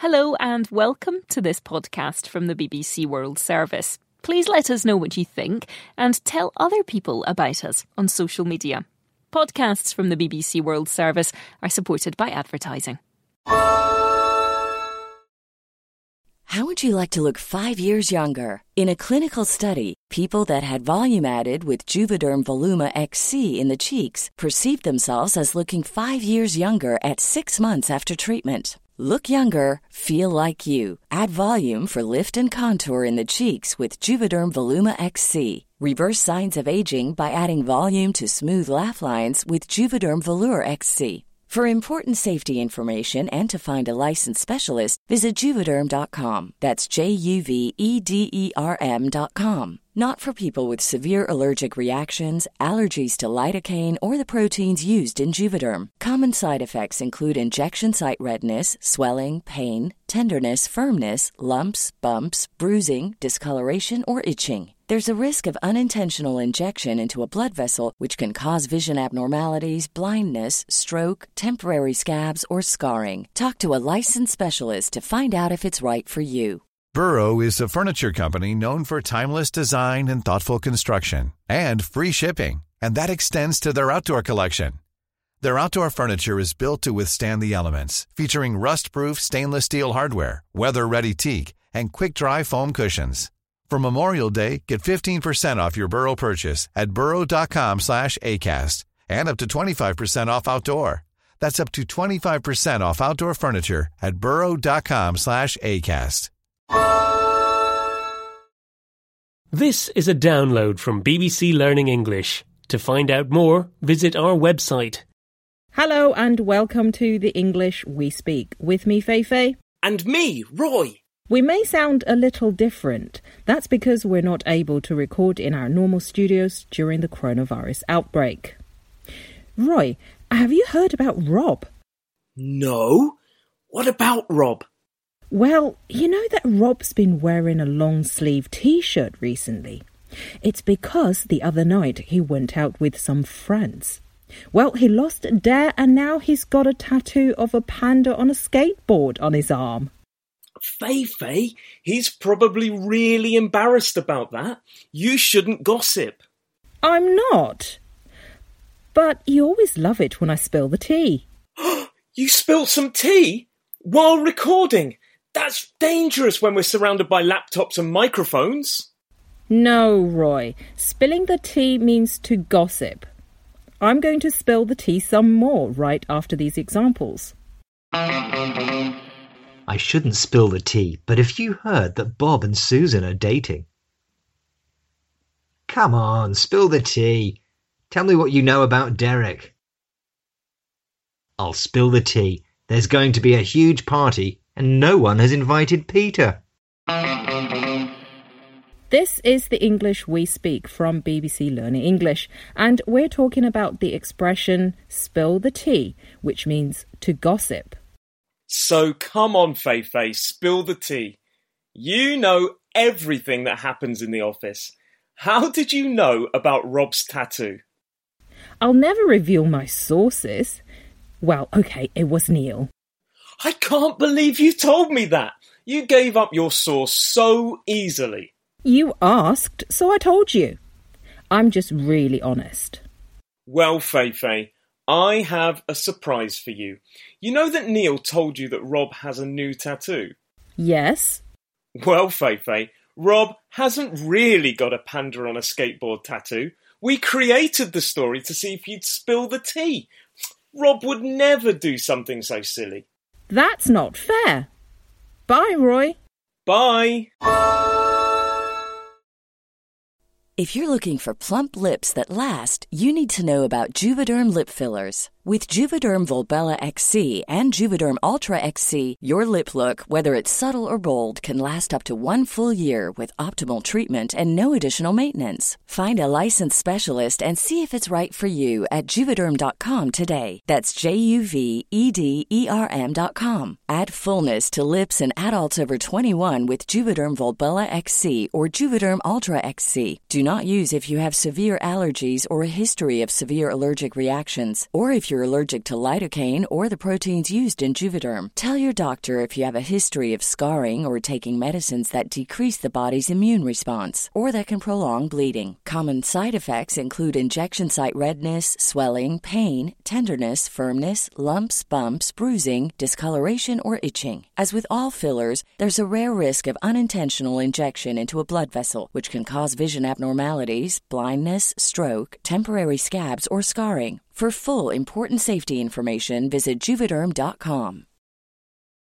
Hello and welcome to this podcast from the BBC World Service. Please let us know what you think and tell other people about us on social media. Podcasts from the BBC World Service are supported by advertising. How would you like to look 5 years younger? In a clinical study, people that had volume added with Juvederm Voluma XC in the cheeks perceived themselves as looking 5 years younger at 6 months after treatment. Look younger, feel like you. Add volume for lift and contour in the cheeks with Juvederm Voluma XC. Reverse signs of aging by adding volume to smooth laugh lines with Juvederm Volure XC. For important safety information and to find a licensed specialist, visit Juvederm.com. That's JUVEDERM.com. Not for people with severe allergic reactions, allergies to lidocaine, or the proteins used in Juvederm. Common side effects include injection site redness, swelling, pain, tenderness, firmness, lumps, bumps, bruising, discoloration, or itching. There's a risk of unintentional injection into a blood vessel, which can cause vision abnormalities, blindness, stroke, temporary scabs, or scarring. Talk to a licensed specialist to find out if it's right for you. Burrow is a furniture company known for timeless design and thoughtful construction, and free shipping, and that extends to their outdoor collection. Their outdoor furniture is built to withstand the elements, featuring rust-proof stainless steel hardware, weather-ready teak, and quick-dry foam cushions. For Memorial Day, get 15% off your Burrow purchase at burrow.com/ACAST and up to 25% off outdoor. That's up to 25% off outdoor furniture at burrow.com/ACAST. This is a download from BBC Learning English. To find out more, visit our website. Hello and welcome to the English We Speak. With me, Feifei. And me, Roy. We may sound a little different. That's because we're not able to record in our normal studios during the coronavirus outbreak. Roy, have you heard about Rob? No. What about Rob? Well, you know that Rob's been wearing a long-sleeve T-shirt recently. It's because the other night he went out with some friends. Well, he lost a dare and now he's got a tattoo of a panda on a skateboard on his arm. Feifei, he's probably really embarrassed about that. You shouldn't gossip. I'm not. But you always love it when I spill the tea. You spilt some tea? While recording? That's dangerous when we're surrounded by laptops and microphones. No, Roy. Spilling the tea means to gossip. I'm going to spill the tea some more right after these examples. I shouldn't spill the tea, but if you heard that Bob and Susan are dating... Come on, spill the tea. Tell me what you know about Derek. I'll spill the tea. There's going to be a huge party and no one has invited Peter. This is the English We Speak from BBC Learning English, and we're talking about the expression spill the tea, which means to gossip. So come on, Feifei, spill the tea. You know everything that happens in the office. How did you know about Rob's tattoo? I'll never reveal my sources. Well, okay, it was Neil. I can't believe you told me that. You gave up your source so easily. You asked, so I told you. I'm just really honest. Well, Feifei, I have a surprise for you. You know that Neil told you that Rob has a new tattoo? Yes. Well, Feifei, Rob hasn't really got a panda on a skateboard tattoo. We created the story to see if you'd spill the tea. Rob would never do something so silly. That's not fair. Bye, Roy. Bye. If you're looking for plump lips that last, you need to know about Juvederm lip fillers. With Juvederm Volbella XC and Juvederm Ultra XC, your lip look, whether it's subtle or bold, can last up to 1 full year with optimal treatment and no additional maintenance. Find a licensed specialist and see if it's right for you at Juvederm.com today. That's JUVEDERM.com. Add fullness to lips in adults over 21 with Juvederm Volbella XC or Juvederm Ultra XC. Do not use if you have severe allergies or a history of severe allergic reactions, or if you're allergic to lidocaine or the proteins used in Juvederm. Tell your doctor if you have a history of scarring or taking medicines that decrease the body's immune response or that can prolong bleeding. Common side effects include injection site redness, swelling, pain, tenderness, firmness, lumps, bumps, bruising, discoloration, or itching. As with all fillers, there's a rare risk of unintentional injection into a blood vessel, which can cause vision abnormalities, blindness, stroke, temporary scabs, or scarring. For full, important safety information, visit Juvederm.com.